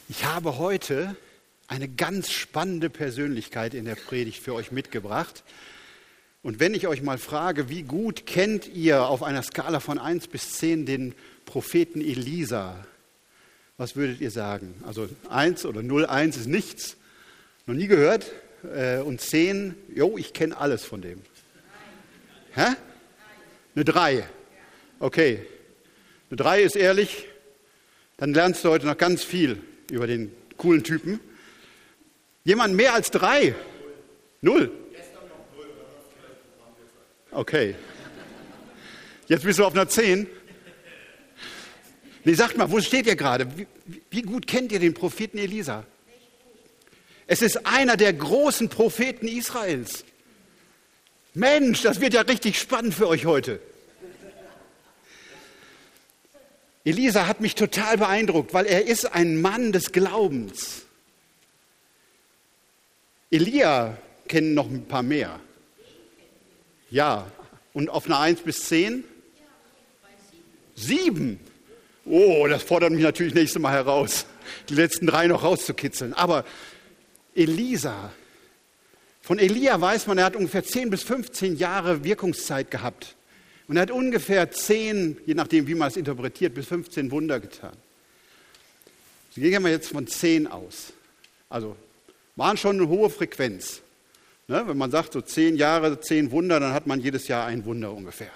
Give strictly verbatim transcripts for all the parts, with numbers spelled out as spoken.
Ich habe heute eine ganz spannende Persönlichkeit in der Predigt für euch mitgebracht. Und wenn ich euch mal frage, wie gut kennt ihr auf einer Skala von eins bis zehn den Propheten Elisa? Was würdet ihr sagen? Also eins oder null, eins ist nichts, noch nie gehört. Und zehn, jo, ich kenne alles von dem. Hä? Eine drei. Okay. Eine drei ist ehrlich, dann lernst du heute noch ganz viel über den coolen Typen. Jemand mehr als drei? Null? Okay. Jetzt bist du auf einer zehn. Nee, sagt mal, wo steht ihr gerade? Wie, wie gut kennt ihr den Propheten Elisa? Es ist einer der großen Propheten Israels. Mensch, das wird ja richtig spannend für euch heute. Elisa hat mich total beeindruckt, weil er ist ein Mann des Glaubens. Elia kennen noch ein paar mehr. Ja, und auf einer eins bis zehn? Sieben. Oh, das fordert mich natürlich nächstes Mal heraus, die letzten drei noch rauszukitzeln. Aber Elisa, von Elia weiß man, er hat ungefähr zehn bis fünfzehn Jahre Wirkungszeit gehabt. Und er hat ungefähr zehn, je nachdem wie man es interpretiert, bis fünfzehn Wunder getan. So gehen wir jetzt von zehn aus. Also waren schon eine hohe Frequenz. Ne? Wenn man sagt, so zehn Jahre, zehn Wunder, dann hat man jedes Jahr ein Wunder ungefähr.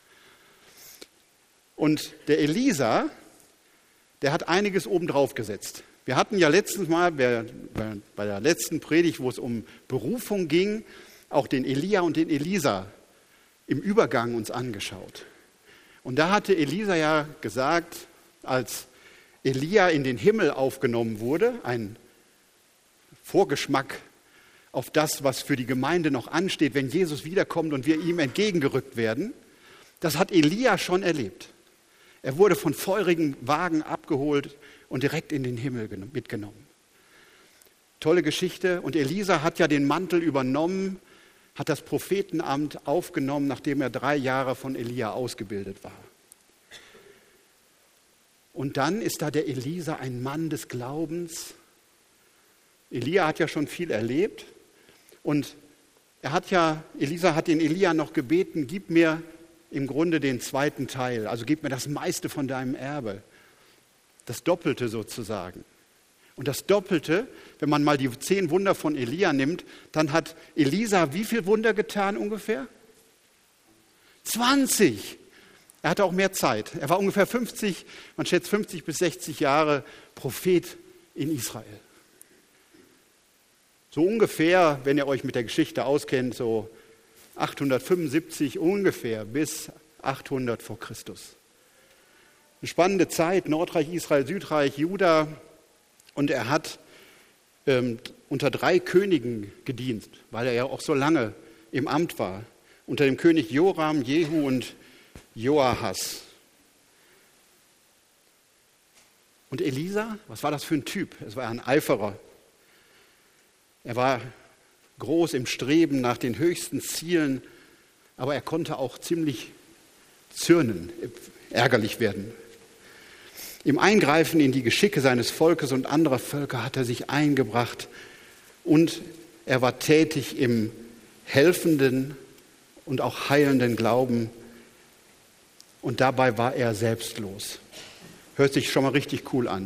Und der Elisa, der hat einiges obendrauf gesetzt. Wir hatten ja letztens mal, bei der letzten Predigt, wo es um Berufung ging, auch den Elia und den Elisa im Übergang uns angeschaut. Und da hatte Elisa ja gesagt, als Elia in den Himmel aufgenommen wurde, ein Vorgeschmack auf das, was für die Gemeinde noch ansteht, wenn Jesus wiederkommt und wir ihm entgegengerückt werden, das hat Elia schon erlebt. Er wurde von feurigen Wagen abgeholt und direkt in den Himmel mitgenommen. Tolle Geschichte. Und Elisa hat ja den Mantel übernommen, hat das Prophetenamt aufgenommen, nachdem er drei Jahre von Elia ausgebildet war. Und dann ist da der Elisa ein Mann des Glaubens. Elia hat ja schon viel erlebt und er hat ja, Elisa hat den Elia noch gebeten, gib mir im Grunde den zweiten Teil, also gib mir das meiste von deinem Erbe, das Doppelte sozusagen. Und das Doppelte, wenn man mal die zehn Wunder von Elia nimmt, dann hat Elisa wie viel Wunder getan ungefähr? zwanzig. Er hatte auch mehr Zeit. Er war ungefähr fünfzig, man schätzt fünfzig bis sechzig Jahre Prophet in Israel. So ungefähr, wenn ihr euch mit der Geschichte auskennt, so achthundertfünfundsiebzig ungefähr bis achthundert vor Christus. Eine spannende Zeit, Nordreich, Israel, Südreich, Juda. Und er hat ähm, unter drei Königen gedient, weil er ja auch so lange im Amt war. Unter dem König Joram, Jehu und Joahas. Und Elisa, was war das für ein Typ? Es war ein Eiferer. Er war groß im Streben nach den höchsten Zielen, aber er konnte auch ziemlich zürnen, ärgerlich werden. Im Eingreifen in die Geschicke seines Volkes und anderer Völker hat er sich eingebracht und er war tätig im helfenden und auch heilenden Glauben und dabei war er selbstlos. Hört sich schon mal richtig cool an.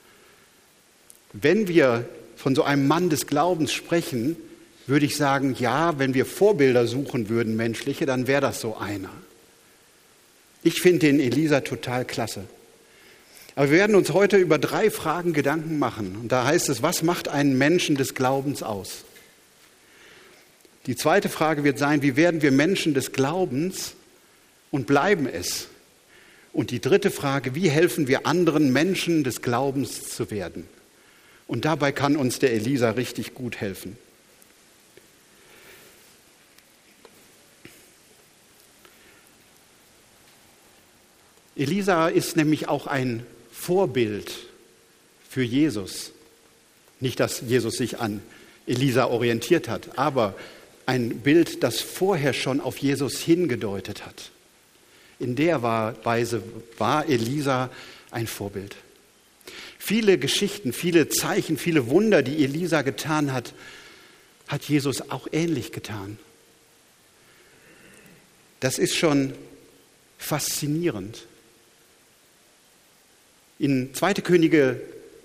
Wenn wir von so einem Mann des Glaubens sprechen, würde ich sagen, ja, wenn wir Vorbilder suchen würden, menschliche, dann wäre das so einer. Ich finde den Elisa total klasse. Aber wir werden uns heute über drei Fragen Gedanken machen. Und da heißt es, was macht einen Menschen des Glaubens aus? Die zweite Frage wird sein, wie werden wir Menschen des Glaubens und bleiben es? Und die dritte Frage, wie helfen wir anderen Menschen des Glaubens zu werden? Und dabei kann uns der Elisa richtig gut helfen. Elisa ist nämlich auch ein Vorbild für Jesus. Nicht, dass Jesus sich an Elisa orientiert hat, aber ein Bild, das vorher schon auf Jesus hingedeutet hat. In der Weise war Elisa ein Vorbild. Viele Geschichten, viele Zeichen, viele Wunder, die Elisa getan hat, hat Jesus auch ähnlich getan. Das ist schon faszinierend. In zweite Könige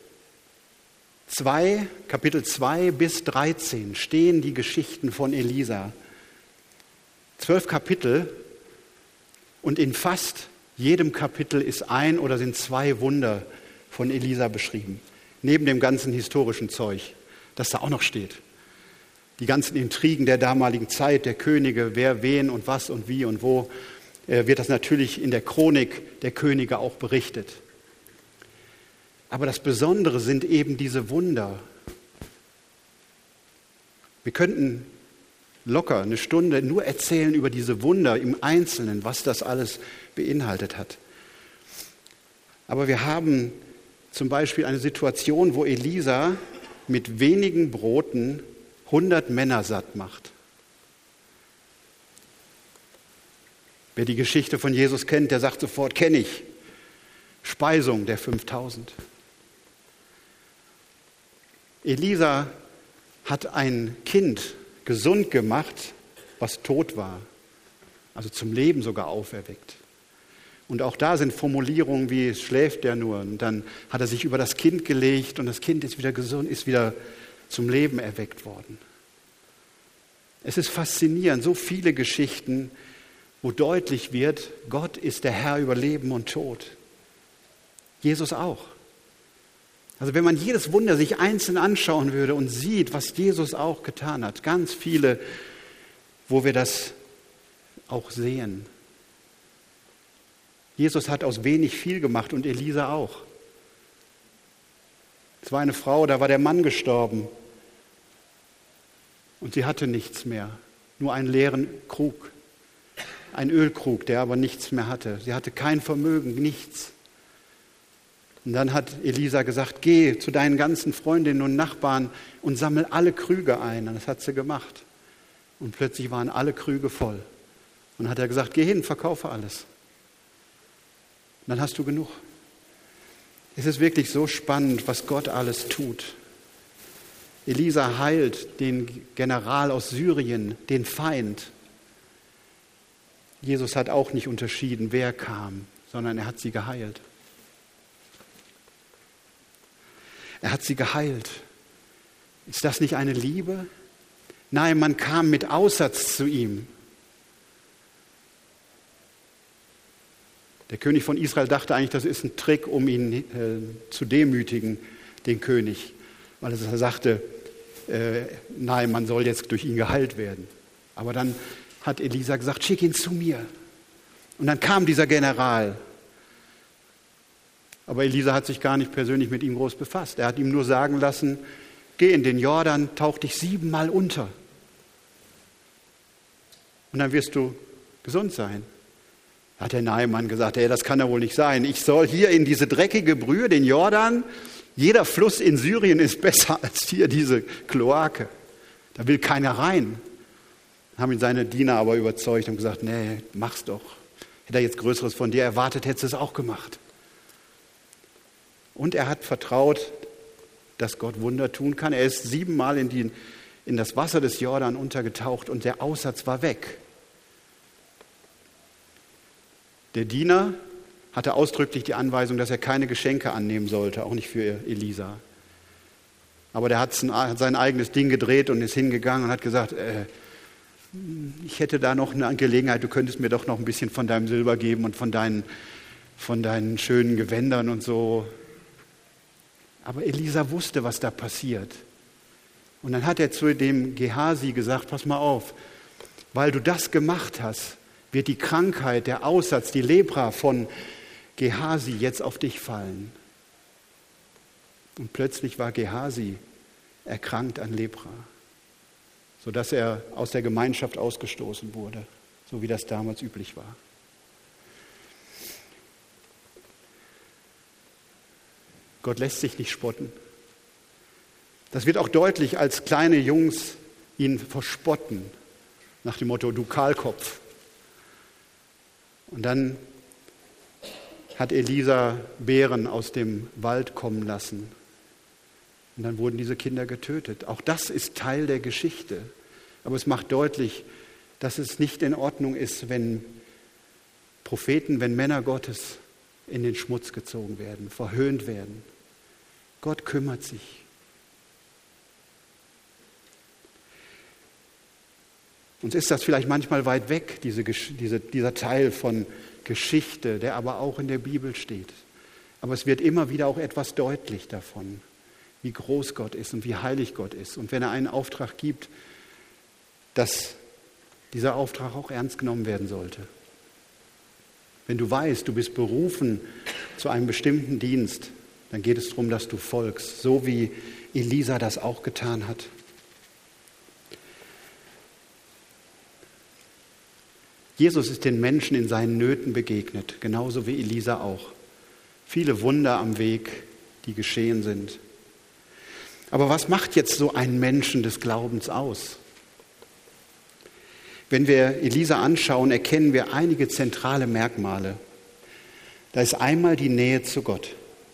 zwei, Kapitel zwei bis dreizehn stehen die Geschichten von Elisa. Zwölf Kapitel und in fast jedem Kapitel ist ein oder sind zwei Wunder von Elisa beschrieben. Neben dem ganzen historischen Zeug, das da auch noch steht. Die ganzen Intrigen der damaligen Zeit, der Könige, wer, wen und was und wie und wo, äh, wird das natürlich in der Chronik der Könige auch berichtet. Aber das Besondere sind eben diese Wunder. Wir könnten locker eine Stunde nur erzählen über diese Wunder im Einzelnen, was das alles beinhaltet hat. Aber wir haben zum Beispiel eine Situation, wo Elisa mit wenigen Broten hundert Männer satt macht. Wer die Geschichte von Jesus kennt, der sagt sofort, kenne ich. Speisung der fünftausend. Elisa hat ein Kind gesund gemacht, was tot war, also zum Leben sogar auferweckt. Und auch da sind Formulierungen wie, es schläft der nur. Und dann hat er sich über das Kind gelegt und das Kind ist wieder gesund, ist wieder zum Leben erweckt worden. Es ist faszinierend, so viele Geschichten, wo deutlich wird, Gott ist der Herr über Leben und Tod. Jesus auch. Also wenn man jedes Wunder sich einzeln anschauen würde und sieht, was Jesus auch getan hat, ganz viele, wo wir das auch sehen. Jesus hat aus wenig viel gemacht und Elisa auch. Es war eine Frau, da war der Mann gestorben und sie hatte nichts mehr, nur einen leeren Krug, einen Ölkrug, der aber nichts mehr hatte. Sie hatte kein Vermögen, nichts. Und dann hat Elisa gesagt, geh zu deinen ganzen Freundinnen und Nachbarn und sammel alle Krüge ein. Und das hat sie gemacht. Und plötzlich waren alle Krüge voll. Und dann hat er gesagt, geh hin, verkaufe alles. Und dann hast du genug. Es ist wirklich so spannend, was Gott alles tut. Elisa heilt den General aus Syrien, den Feind. Jesus hat auch nicht unterschieden, wer kam, sondern er hat sie geheilt. Er hat sie geheilt. Ist das nicht eine Liebe? Nein, man kam mit Aussatz zu ihm. Der König von Israel dachte eigentlich, das ist ein Trick, um ihn äh, zu demütigen, den König. Weil er sagte, äh, nein, man soll jetzt durch ihn geheilt werden. Aber dann hat Elisa gesagt, schick ihn zu mir. Und dann kam dieser General. Aber Elisa hat sich gar nicht persönlich mit ihm groß befasst. Er hat ihm nur sagen lassen, geh in den Jordan, tauch dich siebenmal unter. Und dann wirst du gesund sein. Da hat der Naaman gesagt, ey, das kann ja wohl nicht sein. Ich soll hier in diese dreckige Brühe, den Jordan, jeder Fluss in Syrien ist besser als hier diese Kloake. Da will keiner rein. Haben ihn seine Diener aber überzeugt und gesagt, nee, mach's doch. Hätte er jetzt Größeres von dir erwartet, hättest du es auch gemacht. Und er hat vertraut, dass Gott Wunder tun kann. Er ist siebenmal in, die, in das Wasser des Jordan untergetaucht und der Aussatz war weg. Der Diener hatte ausdrücklich die Anweisung, dass er keine Geschenke annehmen sollte, auch nicht für Elisa. Aber der hat sein eigenes Ding gedreht und ist hingegangen und hat gesagt, äh, ich hätte da noch eine Gelegenheit, du könntest mir doch noch ein bisschen von deinem Silber geben und von deinen, von deinen schönen Gewändern und so. Aber Elisa wusste, was da passiert. Und dann hat er zu dem Gehasi gesagt, pass mal auf, weil du das gemacht hast, wird die Krankheit, der Aussatz, die Lepra von Gehasi jetzt auf dich fallen. Und plötzlich war Gehasi erkrankt an Lepra, sodass er aus der Gemeinschaft ausgestoßen wurde, so wie das damals üblich war. Gott lässt sich nicht spotten. Das wird auch deutlich, als kleine Jungs ihn verspotten, nach dem Motto, du Kahlkopf. Und dann hat Elisa Bären aus dem Wald kommen lassen. Und dann wurden diese Kinder getötet. Auch das ist Teil der Geschichte. Aber es macht deutlich, dass es nicht in Ordnung ist, wenn Propheten, wenn Männer Gottes in den Schmutz gezogen werden, verhöhnt werden. Gott kümmert sich. Uns ist das vielleicht manchmal weit weg, diese, diese, dieser Teil von Geschichte, der aber auch in der Bibel steht. Aber es wird immer wieder auch etwas deutlich davon, wie groß Gott ist und wie heilig Gott ist. Und wenn er einen Auftrag gibt, dass dieser Auftrag auch ernst genommen werden sollte. Wenn du weißt, du bist berufen zu einem bestimmten Dienst, dann geht es darum, dass du folgst, so wie Elisa das auch getan hat. Jesus ist den Menschen in seinen Nöten begegnet, genauso wie Elisa auch. Viele Wunder am Weg, die geschehen sind. Aber was macht jetzt so einen Menschen des Glaubens aus? Wenn wir Elisa anschauen, erkennen wir einige zentrale Merkmale. Da ist einmal die Nähe zu Gott.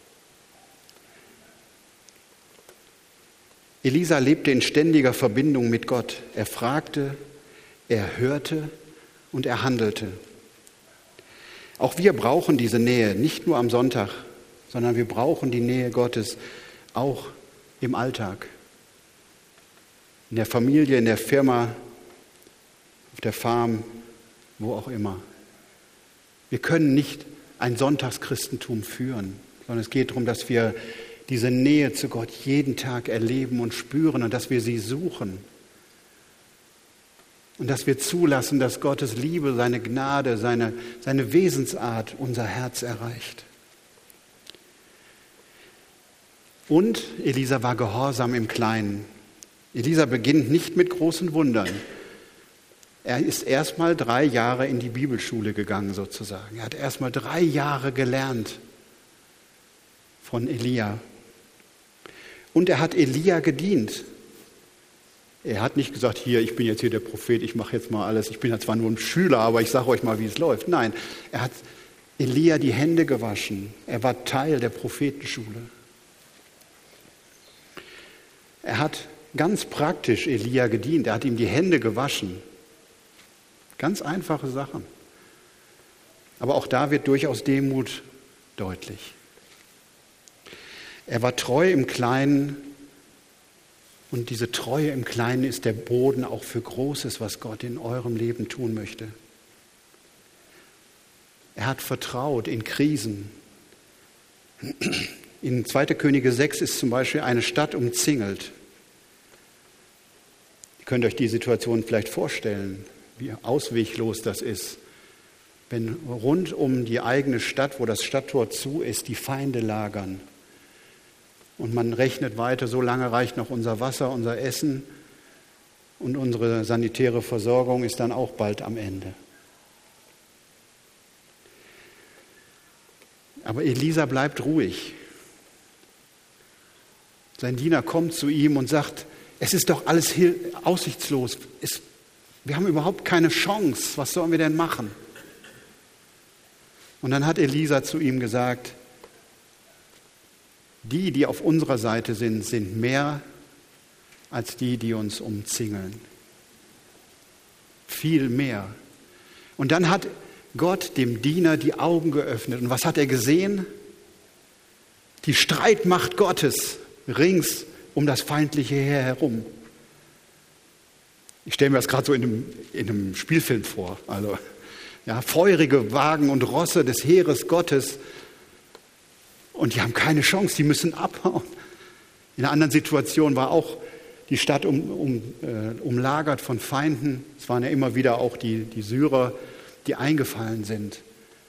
Elisa lebte in ständiger Verbindung mit Gott. Er fragte, er hörte und er handelte. Auch wir brauchen diese Nähe, nicht nur am Sonntag, sondern wir brauchen die Nähe Gottes auch im Alltag. In der Familie, in der Firma, auf der Farm, wo auch immer. Wir können nicht ein Sonntagschristentum führen, sondern es geht darum, dass wir diese Nähe zu Gott jeden Tag erleben und spüren und dass wir sie suchen. Und dass wir zulassen, dass Gottes Liebe, seine Gnade, seine, seine Wesensart unser Herz erreicht. Und Elisa war gehorsam im Kleinen. Elisa beginnt nicht mit großen Wundern. Er ist erst mal drei Jahre in die Bibelschule gegangen sozusagen. Er hat erst mal drei Jahre gelernt von Elia. Und er hat Elia gedient. Er hat nicht gesagt, hier, ich bin jetzt hier der Prophet, ich mache jetzt mal alles. Ich bin ja zwar nur ein Schüler, aber ich sage euch mal, wie es läuft. Nein, er hat Elia die Hände gewaschen. Er war Teil der Prophetenschule. Er hat ganz praktisch Elia gedient. Er hat ihm die Hände gewaschen. Ganz einfache Sachen. Aber auch da wird durchaus Demut deutlich. Er war treu im Kleinen. Und diese Treue im Kleinen ist der Boden auch für Großes, was Gott in eurem Leben tun möchte. Er hat vertraut in Krisen. In zweiter Könige sechs ist zum Beispiel eine Stadt umzingelt. Ihr könnt euch die Situation vielleicht vorstellen, wie ausweglos das ist, wenn rund um die eigene Stadt, wo das Stadttor zu ist, die Feinde lagern. Und man rechnet weiter, so lange reicht noch unser Wasser, unser Essen und unsere sanitäre Versorgung ist dann auch bald am Ende. Aber Elisa bleibt ruhig. Sein Diener kommt zu ihm und sagt, es ist doch alles aussichtslos. Es, wir haben überhaupt keine Chance. Was sollen wir denn machen? Und dann hat Elisa zu ihm gesagt, die, die auf unserer Seite sind, sind mehr als die, die uns umzingeln. Viel mehr. Und dann hat Gott dem Diener die Augen geöffnet. Und was hat er gesehen? Die Streitmacht Gottes rings um das feindliche Heer herum. Ich stelle mir das gerade so in einem, in einem Spielfilm vor. Also, ja, feurige Wagen und Rosse des Heeres Gottes. Und die haben keine Chance, die müssen abhauen. In einer anderen Situation war auch die Stadt um, um, äh, umlagert von Feinden. Es waren ja immer wieder auch die, die Syrer, die eingefallen sind.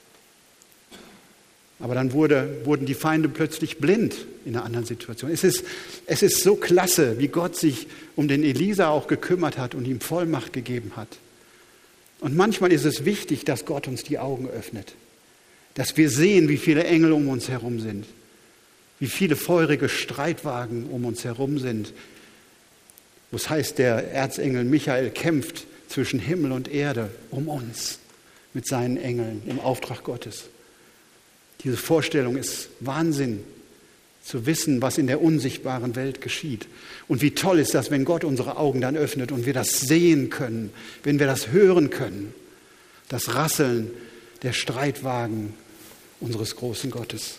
Aber dann wurde, wurden die Feinde plötzlich blind in einer anderen Situation. Es ist, es ist so klasse, wie Gott sich um den Elisa auch gekümmert hat und ihm Vollmacht gegeben hat. Und manchmal ist es wichtig, dass Gott uns die Augen öffnet. Dass wir sehen, wie viele Engel um uns herum sind, wie viele feurige Streitwagen um uns herum sind. Wo es heißt, der Erzengel Michael kämpft zwischen Himmel und Erde um uns mit seinen Engeln im Auftrag Gottes. Diese Vorstellung ist Wahnsinn, zu wissen, was in der unsichtbaren Welt geschieht. Und wie toll ist das, wenn Gott unsere Augen dann öffnet und wir das sehen können, wenn wir das hören können. Das Rasseln der Streitwagen unseres großen Gottes.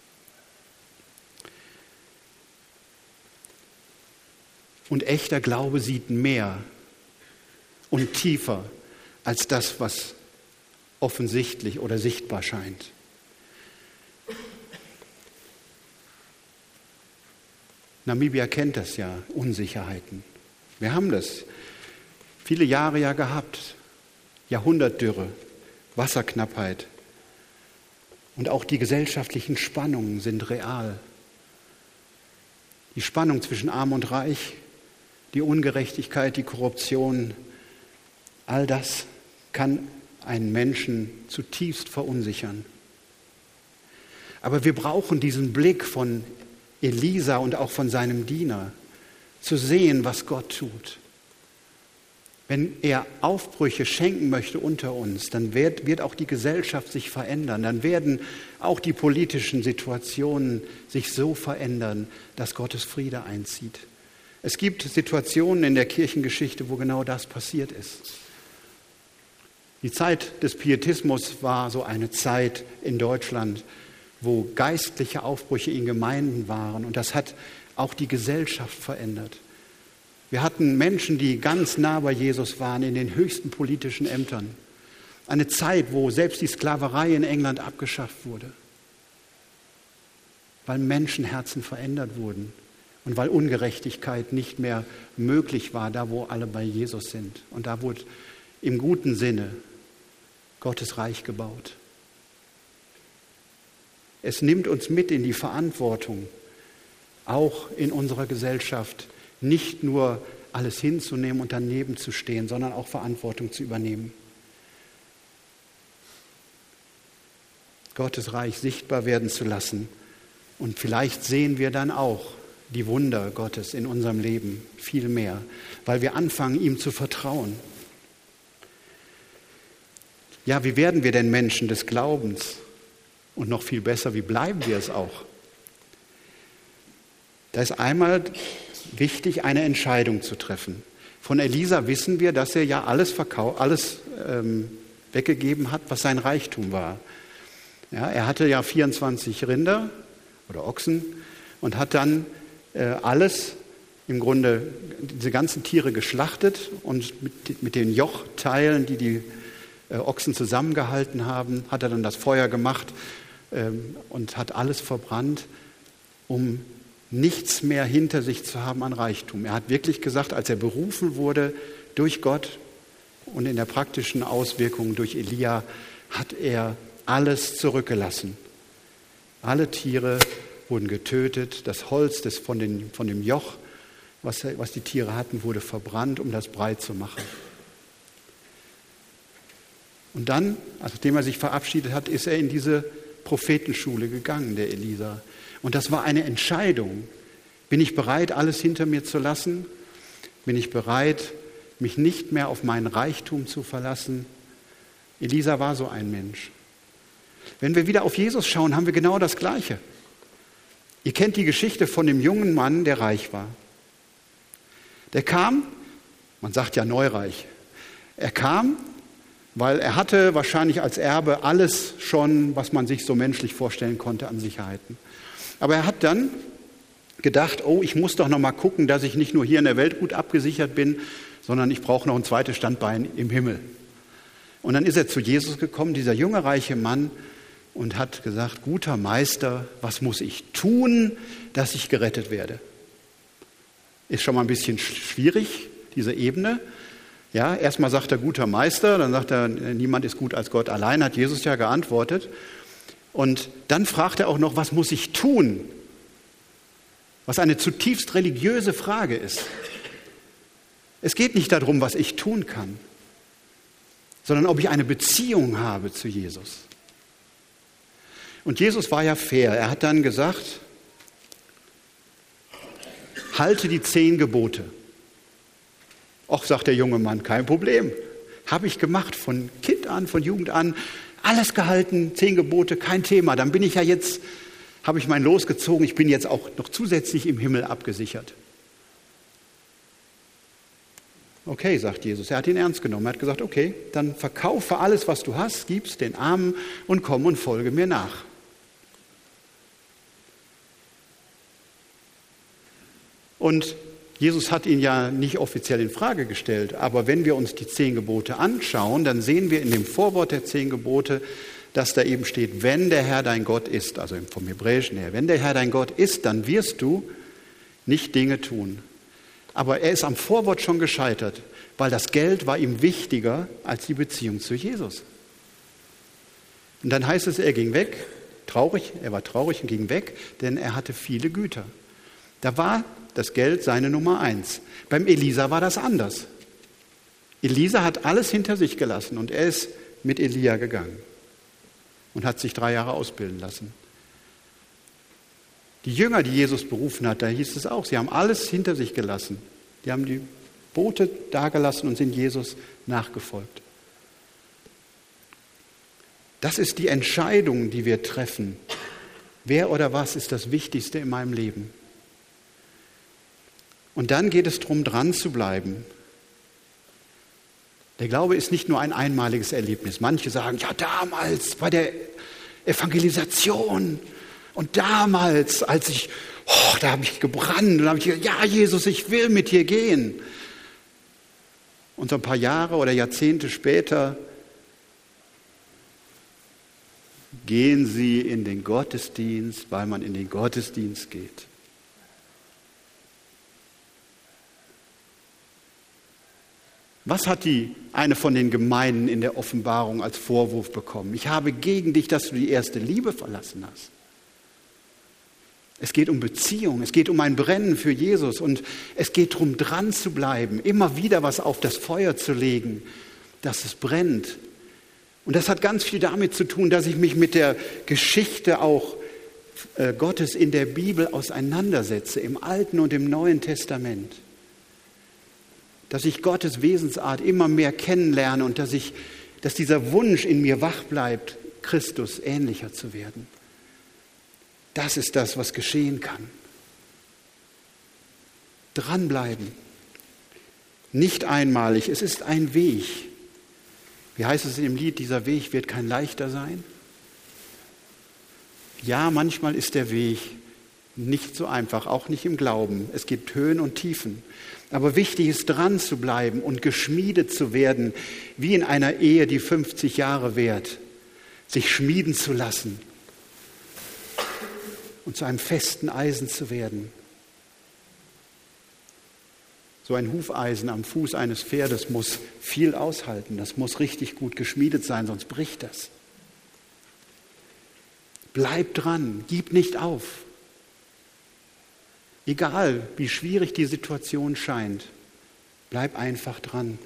Und echter Glaube sieht mehr und tiefer als das, was offensichtlich oder sichtbar scheint. Namibia kennt das ja, Unsicherheiten. Wir haben das viele Jahre ja gehabt. Jahrhundertdürre, Wasserknappheit. Und auch die gesellschaftlichen Spannungen sind real. Die Spannung zwischen Arm und Reich, die Ungerechtigkeit, die Korruption, all das kann einen Menschen zutiefst verunsichern. Aber wir brauchen diesen Blick von Elisa und auch von seinem Diener, zu sehen, was Gott tut. Wenn er Aufbrüche schenken möchte unter uns, dann wird, wird auch die Gesellschaft sich verändern. Dann werden auch die politischen Situationen sich so verändern, dass Gottes Friede einzieht. Es gibt Situationen in der Kirchengeschichte, wo genau das passiert ist. Die Zeit des Pietismus war so eine Zeit in Deutschland, wo geistliche Aufbrüche in Gemeinden waren. Und das hat auch die Gesellschaft verändert. Wir hatten Menschen, die ganz nah bei Jesus waren, in den höchsten politischen Ämtern. Eine Zeit, wo selbst die Sklaverei in England abgeschafft wurde. Weil Menschenherzen verändert wurden und weil Ungerechtigkeit nicht mehr möglich war, da wo alle bei Jesus sind. Und da wurde im guten Sinne Gottes Reich gebaut. Es nimmt uns mit in die Verantwortung, auch in unserer Gesellschaft, nicht nur alles hinzunehmen und daneben zu stehen, sondern auch Verantwortung zu übernehmen. Gottes Reich sichtbar werden zu lassen. Und vielleicht sehen wir dann auch die Wunder Gottes in unserem Leben viel mehr, weil wir anfangen, ihm zu vertrauen. Ja, wie werden wir denn Menschen des Glaubens? Und noch viel besser, wie bleiben wir es auch? Da ist einmal wichtig, eine Entscheidung zu treffen. Von Elisa wissen wir, dass er ja alles, verkau- alles ähm, weggegeben hat, was sein Reichtum war. Ja, er hatte ja vierundzwanzig Rinder oder Ochsen und hat dann äh, alles, im Grunde diese ganzen Tiere geschlachtet und mit, mit den Jochteilen, die die äh, Ochsen zusammengehalten haben, hat er dann das Feuer gemacht ähm, und hat alles verbrannt, um nichts mehr hinter sich zu haben an Reichtum. Er hat wirklich gesagt, als er berufen wurde durch Gott und in der praktischen Auswirkung durch Elia, hat er alles zurückgelassen. Alle Tiere wurden getötet, das Holz das von, den, von dem Joch, was, was die Tiere hatten, wurde verbrannt, um das breit zu machen. Und dann, nachdem er sich verabschiedet hat, ist er in diese Prophetenschule gegangen, der Elisa. Und das war eine Entscheidung. Bin ich bereit, alles hinter mir zu lassen? Bin ich bereit, mich nicht mehr auf meinen Reichtum zu verlassen? Elisa war so ein Mensch. Wenn wir wieder auf Jesus schauen, haben wir genau das Gleiche. Ihr kennt die Geschichte von dem jungen Mann, der reich war. Der kam, man sagt ja neureich, er kam, weil er hatte wahrscheinlich als Erbe alles schon, was man sich so menschlich vorstellen konnte an Sicherheiten. Aber er hat dann gedacht, oh, ich muss doch noch mal gucken, dass ich nicht nur hier in der Welt gut abgesichert bin, sondern ich brauche noch ein zweites Standbein im Himmel. Und dann ist er zu Jesus gekommen, dieser junge, reiche Mann, und hat gesagt, guter Meister, was muss ich tun, dass ich gerettet werde? Ist schon mal ein bisschen schwierig, diese Ebene. Ja, erstmal sagt er, guter Meister, dann sagt er, niemand ist gut als Gott allein, hat Jesus ja geantwortet. Und dann fragt er auch noch, was muss ich tun? Was eine zutiefst religiöse Frage ist. Es geht nicht darum, was ich tun kann, sondern ob ich eine Beziehung habe zu Jesus. Und Jesus war ja fair. Er hat dann gesagt, halte die zehn Gebote. Och, sagt der junge Mann, kein Problem. Habe ich gemacht, von Kind an, von Jugend an, alles gehalten, zehn Gebote, kein Thema. Dann bin ich ja jetzt, habe ich mein Los gezogen, ich bin jetzt auch noch zusätzlich im Himmel abgesichert. Okay, sagt Jesus. Er hat ihn ernst genommen. Er hat gesagt, okay, dann verkaufe alles, was du hast, gib's den Armen und komm und folge mir nach. Und Jesus hat ihn ja nicht offiziell in Frage gestellt, aber wenn wir uns die zehn Gebote anschauen, dann sehen wir in dem Vorwort der zehn Gebote, dass da eben steht, wenn der Herr dein Gott ist, also vom Hebräischen her, wenn der Herr dein Gott ist, dann wirst du nicht Dinge tun. Aber er ist am Vorwort schon gescheitert, weil das Geld war ihm wichtiger als die Beziehung zu Jesus. Und dann heißt es, er ging weg, traurig, er war traurig und ging weg, denn er hatte viele Güter. Da war das Geld seine Nummer eins. Beim Elisa war das anders. Elisa hat alles hinter sich gelassen und er ist mit Elia gegangen und hat sich drei Jahre ausbilden lassen. Die Jünger, die Jesus berufen hat, da hieß es auch, sie haben alles hinter sich gelassen. Die haben die Boote dagelassen und sind Jesus nachgefolgt. Das ist die Entscheidung, die wir treffen. Wer oder was ist das Wichtigste in meinem Leben? Und dann geht es darum, dran zu bleiben. Der Glaube ist nicht nur ein einmaliges Erlebnis. Manche sagen, ja damals bei der Evangelisation und damals, als ich, oh, da habe ich gebrannt und da habe ich gesagt, ja Jesus, ich will mit dir gehen. Und so ein paar Jahre oder Jahrzehnte später gehen sie in den Gottesdienst, weil man in den Gottesdienst geht. Was hat die eine von den Gemeinden in der Offenbarung als Vorwurf bekommen? Ich habe gegen dich, dass du die erste Liebe verlassen hast. Es geht um Beziehung, es geht um ein Brennen für Jesus und es geht darum, dran zu bleiben, immer wieder was auf das Feuer zu legen, dass es brennt. Und das hat ganz viel damit zu tun, dass ich mich mit der Geschichte auch äh, Gottes in der Bibel auseinandersetze, im Alten und im Neuen Testament. Dass ich Gottes Wesensart immer mehr kennenlerne und dass ich, dass dieser Wunsch in mir wach bleibt, Christus ähnlicher zu werden. Das ist das, was geschehen kann. Dranbleiben. Nicht einmalig, es ist ein Weg. Wie heißt es im Lied, dieser Weg wird kein leichter sein? Ja, manchmal ist der Weg nicht so einfach, auch nicht im Glauben. Es gibt Höhen und Tiefen. Aber wichtig ist, dran zu bleiben und geschmiedet zu werden, wie in einer Ehe, die fünfzig Jahre währt, sich schmieden zu lassen und zu einem festen Eisen zu werden. So ein Hufeisen am Fuß eines Pferdes muss viel aushalten, das muss richtig gut geschmiedet sein, sonst bricht das. Bleib dran, gib nicht auf. Egal, wie schwierig die Situation scheint, bleib einfach dran.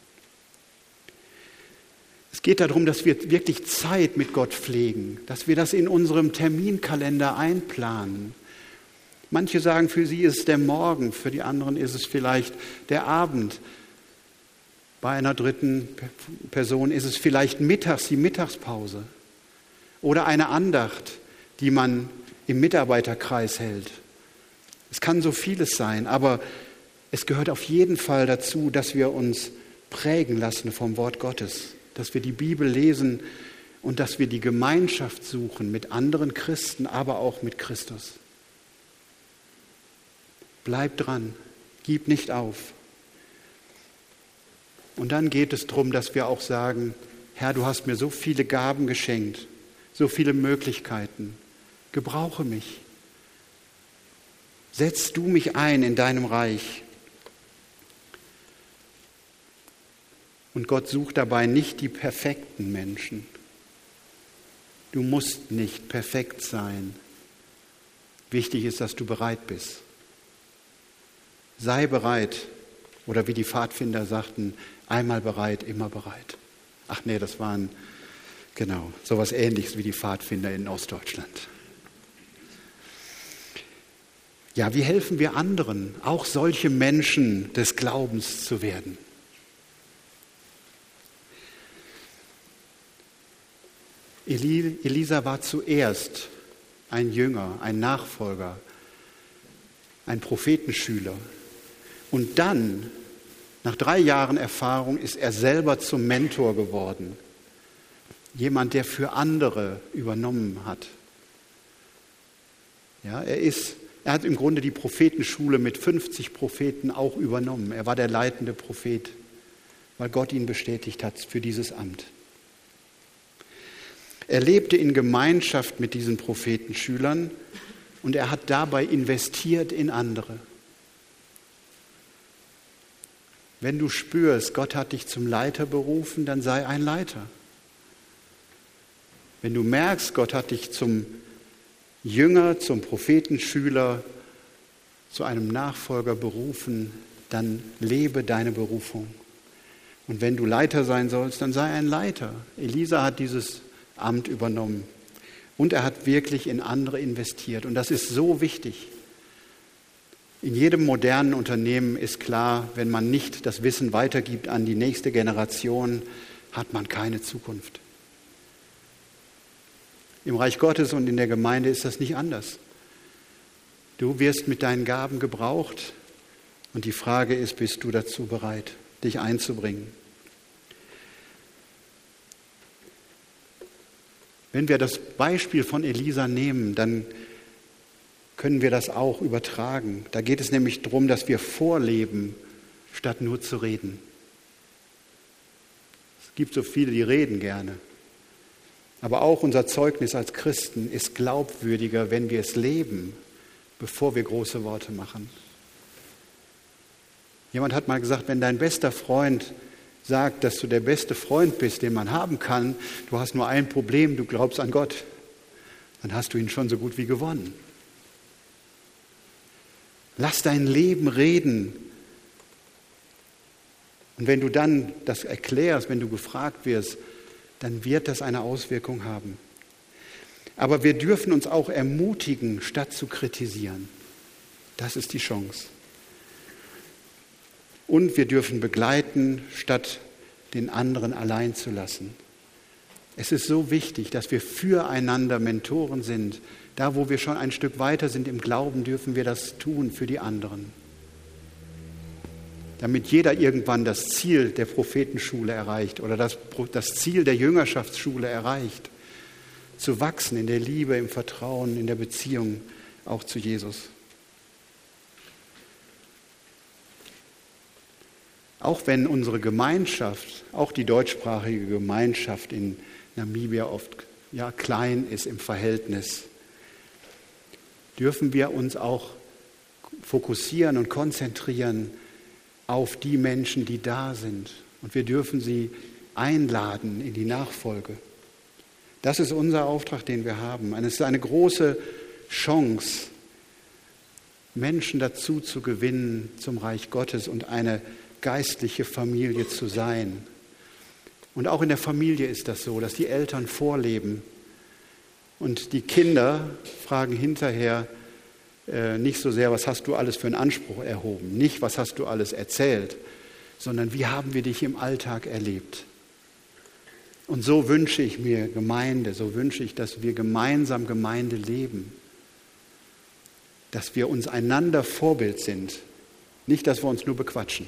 Es geht darum, dass wir wirklich Zeit mit Gott pflegen, dass wir das in unserem Terminkalender einplanen. Manche sagen, für sie ist es der Morgen, für die anderen ist es vielleicht der Abend. Bei einer dritten Person ist es vielleicht mittags, die Mittagspause oder eine Andacht, die man im Mitarbeiterkreis hält. Es kann so vieles sein, aber es gehört auf jeden Fall dazu, dass wir uns prägen lassen vom Wort Gottes, dass wir die Bibel lesen und dass wir die Gemeinschaft suchen mit anderen Christen, aber auch mit Christus. Bleib dran, gib nicht auf. Und dann geht es darum, dass wir auch sagen, Herr, du hast mir so viele Gaben geschenkt, so viele Möglichkeiten, gebrauche mich. Setz du mich ein in deinem Reich. Und Gott sucht dabei nicht die perfekten Menschen. Du musst nicht perfekt sein. Wichtig ist, dass du bereit bist. Sei bereit. Oder wie die Pfadfinder sagten, einmal bereit, immer bereit. Ach nee, das waren genau sowas Ähnliches wie die Pfadfinder in Ostdeutschland. Ja, wie helfen wir anderen, auch solche Menschen des Glaubens zu werden? Eli, Elisa war zuerst ein Jünger, ein Nachfolger, ein Prophetenschüler. Und dann, nach drei Jahren Erfahrung, ist er selber zum Mentor geworden. Jemand, der für andere übernommen hat. Ja, er ist, er hat im Grunde die Prophetenschule mit fünfzig Propheten auch übernommen. Er war der leitende Prophet, weil Gott ihn bestätigt hat für dieses Amt. Er lebte in Gemeinschaft mit diesen Prophetenschülern und er hat dabei investiert in andere. Wenn du spürst, Gott hat dich zum Leiter berufen, dann sei ein Leiter. Wenn du merkst, Gott hat dich zum Jünger, zum Prophetenschüler, zu einem Nachfolger berufen, dann lebe deine Berufung. Und wenn du Leiter sein sollst, dann sei ein Leiter. Elisa hat dieses Amt übernommen. Und er hat wirklich in andere investiert. Und das ist so wichtig. In jedem modernen Unternehmen ist klar, wenn man nicht das Wissen weitergibt an die nächste Generation, hat man keine Zukunft. Im Reich Gottes und in der Gemeinde ist das nicht anders. Du wirst mit deinen Gaben gebraucht und die Frage ist, bist du dazu bereit, dich einzubringen? Wenn wir das Beispiel von Elisa nehmen, dann können wir das auch übertragen. Da geht es nämlich darum, dass wir vorleben, statt nur zu reden. Es gibt so viele, die reden gerne. Aber auch unser Zeugnis als Christen ist glaubwürdiger, wenn wir es leben, bevor wir große Worte machen. Jemand hat mal gesagt, wenn dein bester Freund sagt, dass du der beste Freund bist, den man haben kann, du hast nur ein Problem, du glaubst an Gott, dann hast du ihn schon so gut wie gewonnen. Lass dein Leben reden. Und wenn du dann das erklärst, wenn du gefragt wirst, dann wird das eine Auswirkung haben. Aber wir dürfen uns auch ermutigen, statt zu kritisieren. Das ist die Chance. Und wir dürfen begleiten, statt den anderen allein zu lassen. Es ist so wichtig, dass wir füreinander Mentoren sind. Da, wo wir schon ein Stück weiter sind im Glauben, dürfen wir das tun für die anderen. Damit jeder irgendwann das Ziel der Prophetenschule erreicht oder das, das Ziel der Jüngerschaftsschule erreicht. Zu wachsen in der Liebe, im Vertrauen, in der Beziehung auch zu Jesus. Auch wenn unsere Gemeinschaft, auch die deutschsprachige Gemeinschaft in Namibia oft ja, klein ist im Verhältnis, dürfen wir uns auch fokussieren und konzentrieren auf die Menschen, die da sind. Und wir dürfen sie einladen in die Nachfolge. Das ist unser Auftrag, den wir haben. Und es ist eine große Chance, Menschen dazu zu gewinnen zum Reich Gottes und eine geistliche Familie zu sein. Und auch in der Familie ist das so, dass die Eltern vorleben und die Kinder fragen hinterher äh, nicht so sehr, was hast du alles für einen Anspruch erhoben, nicht, was hast du alles erzählt, sondern wie haben wir dich im Alltag erlebt. Und so wünsche ich mir Gemeinde, so wünsche ich, dass wir gemeinsam Gemeinde leben, dass wir uns einander Vorbild sind, nicht, dass wir uns nur bequatschen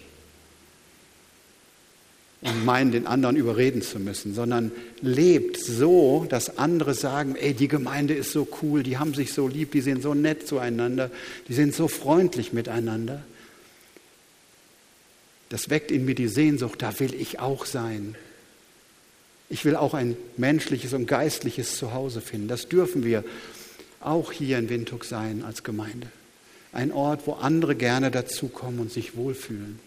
und meinen, den anderen überreden zu müssen, sondern lebt so, dass andere sagen, ey, die Gemeinde ist so cool, die haben sich so lieb, die sind so nett zueinander, die sind so freundlich miteinander. Das weckt in mir die Sehnsucht, da will ich auch sein. Ich will auch ein menschliches und geistliches Zuhause finden. Das dürfen wir auch hier in Windhoek sein als Gemeinde. Ein Ort, wo andere gerne dazukommen und sich wohlfühlen.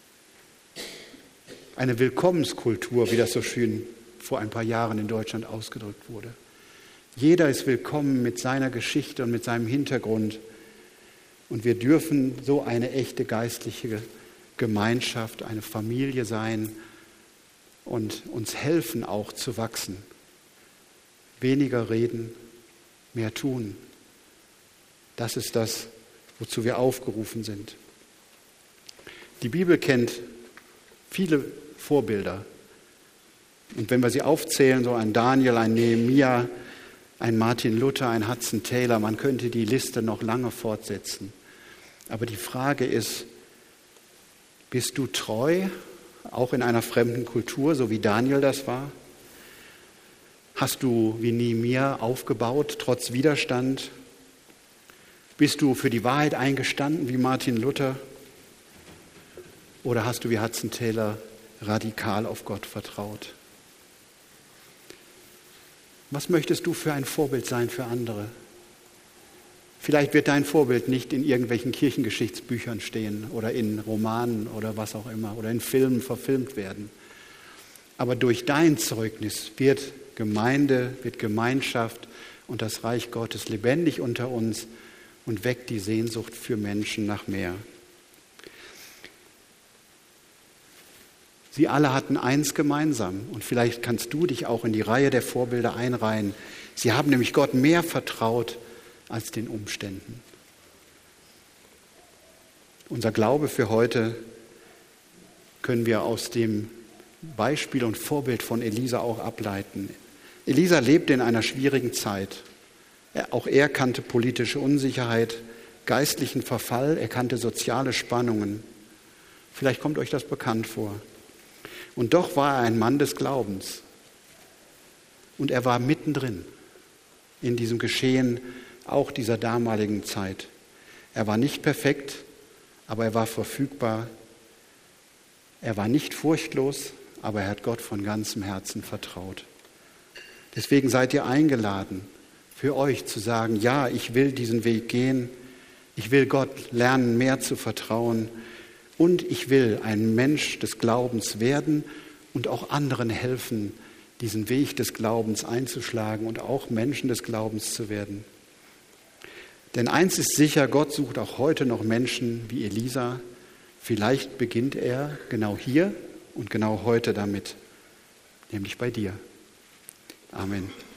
Eine Willkommenskultur, wie das so schön vor ein paar Jahren in Deutschland ausgedrückt wurde. Jeder ist willkommen mit seiner Geschichte und mit seinem Hintergrund. Und wir dürfen so eine echte geistliche Gemeinschaft, eine Familie sein und uns helfen auch zu wachsen. Weniger reden, mehr tun. Das ist das, wozu wir aufgerufen sind. Die Bibel kennt viele Vorbilder, Und wenn wir sie aufzählen, so ein Daniel, ein Nehemia, ein Martin Luther, ein Hudson Taylor, man könnte die Liste noch lange fortsetzen. Aber die Frage ist, bist du treu, auch in einer fremden Kultur, so wie Daniel das war? Hast du wie Nehemia aufgebaut, trotz Widerstand? Bist du für die Wahrheit eingestanden, wie Martin Luther? Oder hast du wie Hudson Taylor radikal auf Gott vertraut? Was möchtest du für ein Vorbild sein für andere? Vielleicht wird dein Vorbild nicht in irgendwelchen Kirchengeschichtsbüchern stehen oder in Romanen oder was auch immer oder in Filmen verfilmt werden. Aber durch dein Zeugnis wird Gemeinde, wird Gemeinschaft und das Reich Gottes lebendig unter uns und weckt die Sehnsucht für Menschen nach mehr. Sie alle hatten eins gemeinsam und vielleicht kannst du dich auch in die Reihe der Vorbilder einreihen. Sie haben nämlich Gott mehr vertraut als den Umständen. Unser Glaube für heute können wir aus dem Beispiel und Vorbild von Elisa auch ableiten. Elisa lebte in einer schwierigen Zeit. Auch er kannte politische Unsicherheit, geistlichen Verfall, er kannte soziale Spannungen. Vielleicht kommt euch das bekannt vor. Und doch war er ein Mann des Glaubens. Und er war mittendrin in diesem Geschehen auch dieser damaligen Zeit. Er war nicht perfekt, aber er war verfügbar. Er war nicht furchtlos, aber er hat Gott von ganzem Herzen vertraut. Deswegen seid ihr eingeladen, für euch zu sagen, ja, ich will diesen Weg gehen. Ich will Gott lernen, mehr zu vertrauen. Und ich will ein Mensch des Glaubens werden und auch anderen helfen, diesen Weg des Glaubens einzuschlagen und auch Menschen des Glaubens zu werden. Denn eins ist sicher, Gott sucht auch heute noch Menschen wie Elisa. Vielleicht beginnt er genau hier und genau heute damit, nämlich bei dir. Amen.